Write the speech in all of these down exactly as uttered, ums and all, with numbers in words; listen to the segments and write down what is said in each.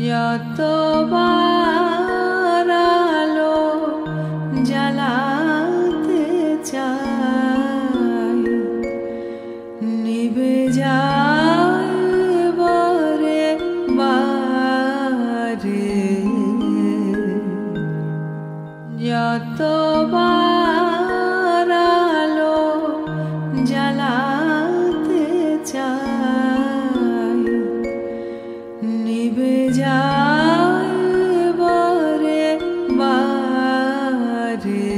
যতবার আলো জ্বালাতে চাই নিভে যায় বারে বারে। যতবার আলো জ্বালাতে চাই নিভে যায় বারে বারে।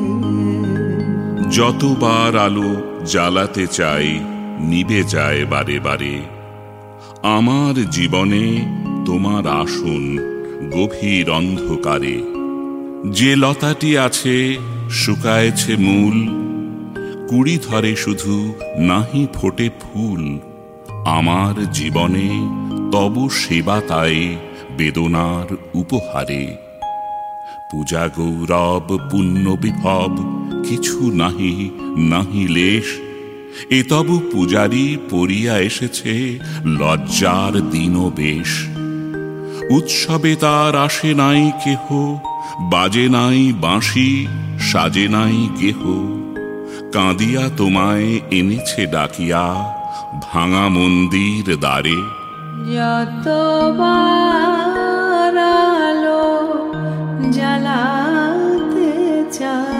যতবার আলো জ্বালাতে চাই নিভে যায় বারে বারে। আমার জীবনে তোমার আসন গভীর অন্ধকারে। যে লতাটি আছে শুকায়েছে মূল, কুড়ি ধরে শুধু নাহি ফোটে ফুল। আমার জীবনে তব সেবা তাই বেদনার উপহারে। পূজা গৌরব পুণ্য বিভব কিছু নাহি নাহি লেশ। এ তব পূজারি পড়িয়া এসেছে লজ্জার দিন বেশ। উৎসবে তার আসে নাই কেহ, বাজে নাই বাঁশি সাজে নাই কেহ। কাঁদিয়া তোমায় এনেছে ডাকিয়া ভাঙা মন্দির দ্বারে। যতবার আলো জ্বালাতে চাই